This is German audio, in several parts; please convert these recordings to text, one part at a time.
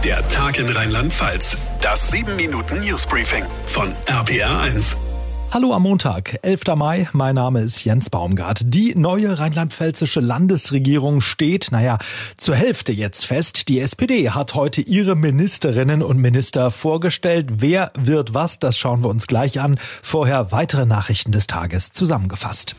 Der Tag in Rheinland-Pfalz. Das 7-Minuten-Newsbriefing von RPR1. Hallo am Montag, 11. Mai, mein Name ist Jens Baumgart. Die neue rheinland-pfälzische Landesregierung steht, zur Hälfte jetzt fest. Die SPD hat heute ihre Ministerinnen und Minister vorgestellt. Wer wird was, das schauen wir uns gleich an. Vorher weitere Nachrichten des Tages zusammengefasst.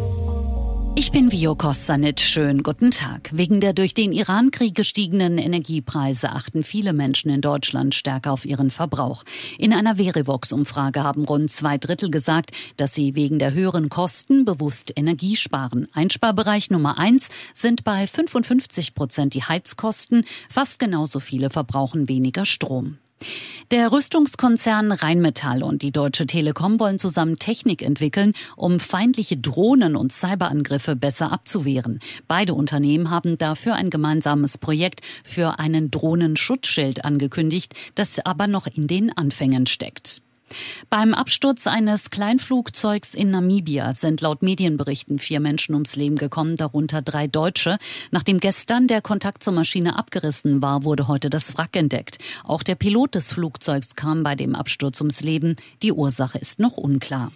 Ich bin Vio Kostanic. Schönen guten Tag. Wegen der durch den Iran-Krieg gestiegenen Energiepreise achten viele Menschen in Deutschland stärker auf ihren Verbrauch. In einer Verivox-Umfrage haben rund 2/3 gesagt, dass sie wegen der höheren Kosten bewusst Energie sparen. Einsparbereich Nummer 1 sind bei 55% die Heizkosten. Fast genauso viele verbrauchen weniger Strom. Der Rüstungskonzern Rheinmetall und die Deutsche Telekom wollen zusammen Technik entwickeln, um feindliche Drohnen und Cyberangriffe besser abzuwehren. Beide Unternehmen haben dafür ein gemeinsames Projekt für einen Drohnenschutzschild angekündigt, das aber noch in den Anfängen steckt. Beim Absturz eines Kleinflugzeugs in Namibia sind laut Medienberichten 4 Menschen ums Leben gekommen, darunter 3 Deutsche. Nachdem gestern der Kontakt zur Maschine abgerissen war, wurde heute das Wrack entdeckt. Auch der Pilot des Flugzeugs kam bei dem Absturz ums Leben. Die Ursache ist noch unklar.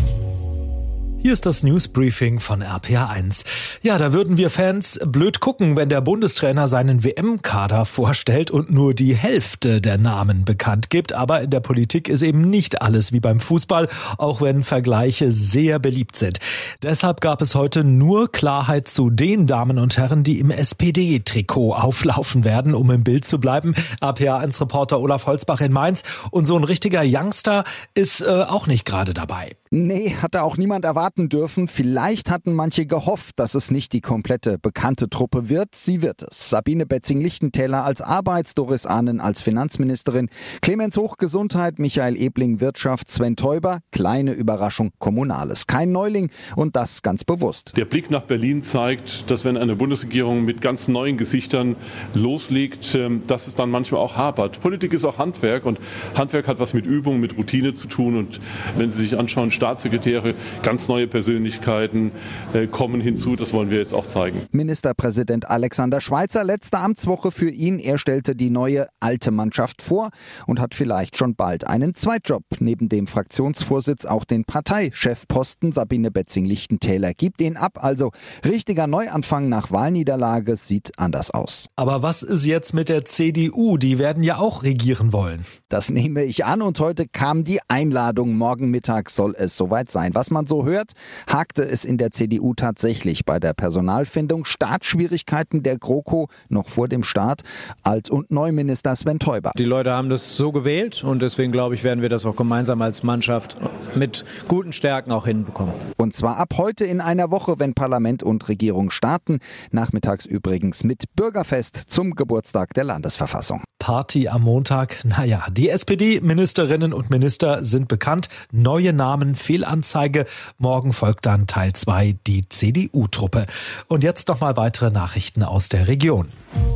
Hier ist das Newsbriefing von RPR1. Ja, da würden wir Fans blöd gucken, wenn der Bundestrainer seinen WM-Kader vorstellt und nur die Hälfte der Namen bekannt gibt. Aber in der Politik ist eben nicht alles wie beim Fußball, auch wenn Vergleiche sehr beliebt sind. Deshalb gab es heute nur Klarheit zu den Damen und Herren, die im SPD-Trikot auflaufen werden, um im Bild zu bleiben. RPR1-Reporter Olaf Holzbach in Mainz. Und so ein richtiger Youngster ist auch nicht gerade dabei. Nee, hatte auch niemand erwarten dürfen. Vielleicht hatten manche gehofft, dass es nicht die komplette bekannte Truppe wird. Sie wird es. Sabine Betzing-Lichtentäler als Arbeits-, Doris Ahnen als Finanzministerin, Clemens Hoch Gesundheit, Michael Ebling Wirtschaft, Sven Teuber, kleine Überraschung Kommunales. Kein Neuling und das ganz bewusst. Der Blick nach Berlin zeigt, dass wenn eine Bundesregierung mit ganz neuen Gesichtern loslegt, dass es dann manchmal auch hapert. Politik ist auch Handwerk und Handwerk hat was mit Übung, mit Routine zu tun. Und wenn Sie sich anschauen, Staatssekretäre, ganz neue Persönlichkeiten kommen hinzu. Das wollen wir jetzt auch zeigen. Ministerpräsident Alexander Schweitzer, letzte Amtswoche für ihn. Er stellte die neue alte Mannschaft vor und hat vielleicht schon bald einen Zweitjob. Neben dem Fraktionsvorsitz auch den Parteichefposten. Sabine Betzing-Lichtentäler gibt ihn ab. Also richtiger Neuanfang nach Wahlniederlage sieht anders aus. Aber was ist jetzt mit der CDU? Die werden ja auch regieren wollen. Das nehme ich an und heute kam die Einladung. Morgen Mittag soll es soweit sein. Was man so hört, hakte es in der CDU tatsächlich bei der Personalfindung. Startschwierigkeiten der GroKo noch vor dem Start. Alt- und Neuminister Sven Teuber. Die Leute haben das so gewählt und deswegen glaube ich, werden wir das auch gemeinsam als Mannschaft mit guten Stärken auch hinbekommen. Und zwar ab heute in einer Woche, wenn Parlament und Regierung starten. Nachmittags übrigens mit Bürgerfest zum Geburtstag der Landesverfassung. Party am Montag. Die SPD-Ministerinnen und Minister sind bekannt. Neue Namen, Fehlanzeige. Morgen folgt dann Teil 2, die CDU-Truppe. Und jetzt nochmal weitere Nachrichten aus der Region.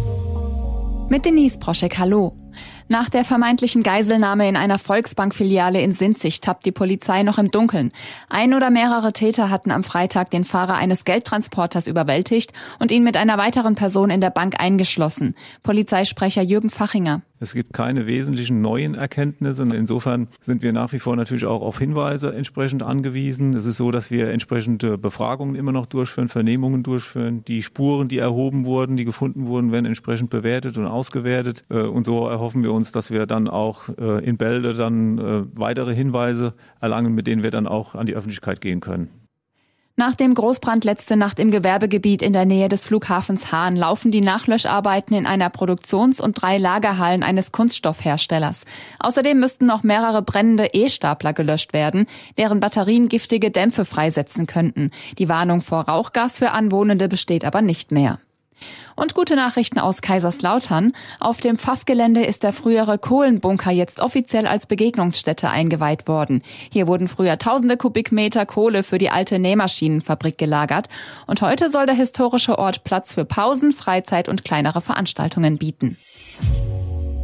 Mit Denise Proschek, hallo. Nach der vermeintlichen Geiselnahme in einer Volksbank-Filiale in Sinzig tappt die Polizei noch im Dunkeln. Ein oder mehrere Täter hatten am Freitag den Fahrer eines Geldtransporters überwältigt und ihn mit einer weiteren Person in der Bank eingeschlossen. Polizeisprecher Jürgen Fachinger. Es gibt keine wesentlichen neuen Erkenntnisse. Insofern sind wir nach wie vor natürlich auch auf Hinweise entsprechend angewiesen. Es ist so, dass wir entsprechende Befragungen immer noch durchführen, Vernehmungen durchführen. Die Spuren, die erhoben wurden, die gefunden wurden, werden entsprechend bewertet und ausgewertet. Und so erhoffen wir uns, dass wir dann auch in Bälde dann weitere Hinweise erlangen, mit denen wir dann auch an die Öffentlichkeit gehen können. Nach dem Großbrand letzte Nacht im Gewerbegebiet in der Nähe des Flughafens Hahn laufen die Nachlöscharbeiten in einer Produktions- und 3 Lagerhallen eines Kunststoffherstellers. Außerdem müssten noch mehrere brennende E-Stapler gelöscht werden, deren Batterien giftige Dämpfe freisetzen könnten. Die Warnung vor Rauchgas für Anwohnende besteht aber nicht mehr. Und gute Nachrichten aus Kaiserslautern. Auf dem Pfaff-Gelände ist der frühere Kohlenbunker jetzt offiziell als Begegnungsstätte eingeweiht worden. Hier wurden früher tausende Kubikmeter Kohle für die alte Nähmaschinenfabrik gelagert. Und heute soll der historische Ort Platz für Pausen, Freizeit und kleinere Veranstaltungen bieten.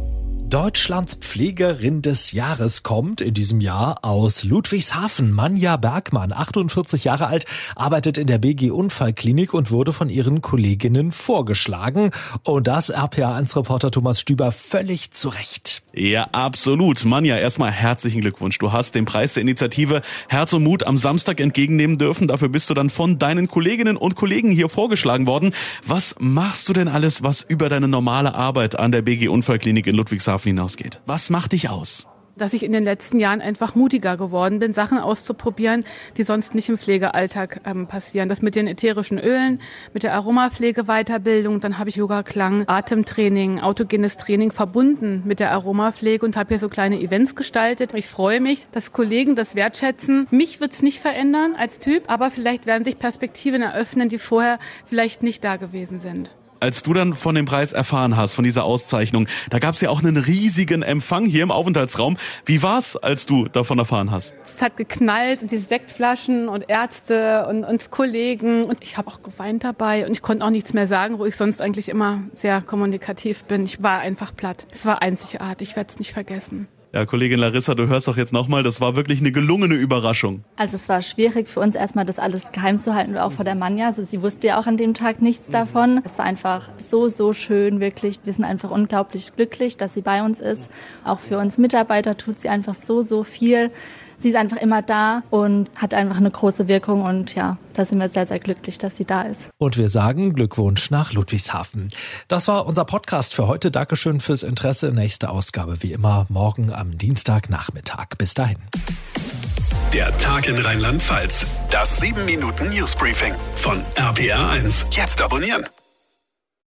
Deutschlands Pflegerin des Jahres kommt in diesem Jahr aus Ludwigshafen. Manja Bergmann, 48 Jahre alt, arbeitet in der BG Unfallklinik und wurde von ihren Kolleginnen vorgeschlagen. Und das RPA1-Reporter Thomas Stüber völlig zu Recht. Ja, absolut. Manja, erstmal herzlichen Glückwunsch. Du hast den Preis der Initiative Herz und Mut am Samstag entgegennehmen dürfen. Dafür bist du dann von deinen Kolleginnen und Kollegen hier vorgeschlagen worden. Was machst du denn alles, was über deine normale Arbeit an der BG Unfallklinik in Ludwigshafen hinausgeht? Was macht dich aus? Dass ich in den letzten Jahren einfach mutiger geworden bin, Sachen auszuprobieren, die sonst nicht im Pflegealltag passieren. Das mit den ätherischen Ölen, mit der Aromapflege-Weiterbildung, dann habe ich Yoga, Klang, Atemtraining, autogenes Training verbunden mit der Aromapflege und habe hier so kleine Events gestaltet. Ich freue mich, dass Kollegen das wertschätzen. Mich wird es nicht verändern als Typ, aber vielleicht werden sich Perspektiven eröffnen, die vorher vielleicht nicht da gewesen sind. Als du dann von dem Preis erfahren hast, von dieser Auszeichnung, da gab es ja auch einen riesigen Empfang hier im Aufenthaltsraum. Wie war's, als du davon erfahren hast? Es hat geknallt und diese Sektflaschen und Ärzte und Kollegen und ich habe auch geweint dabei und ich konnte auch nichts mehr sagen, wo ich sonst eigentlich immer sehr kommunikativ bin. Ich war einfach platt. Es war einzigartig, ich werde es nicht vergessen. Ja, Kollegin Larissa, du hörst doch jetzt nochmal, das war wirklich eine gelungene Überraschung. Also es war schwierig für uns erstmal, das alles geheim zu halten, auch vor der Manja. Also sie wusste ja auch an dem Tag nichts davon. Es war einfach so schön, wirklich. Wir sind einfach unglaublich glücklich, dass sie bei uns ist. Auch für uns Mitarbeiter tut sie einfach so viel. Sie ist einfach immer da und hat einfach eine große Wirkung und ja, da sind wir sehr, sehr glücklich, dass sie da ist. Und wir sagen Glückwunsch nach Ludwigshafen. Das war unser Podcast für heute. Dankeschön fürs Interesse. Nächste Ausgabe wie immer morgen am Dienstagnachmittag. Bis dahin. Der Tag in Rheinland-Pfalz. Das 7-Minuten-Newsbriefing von RPA1. Jetzt abonnieren.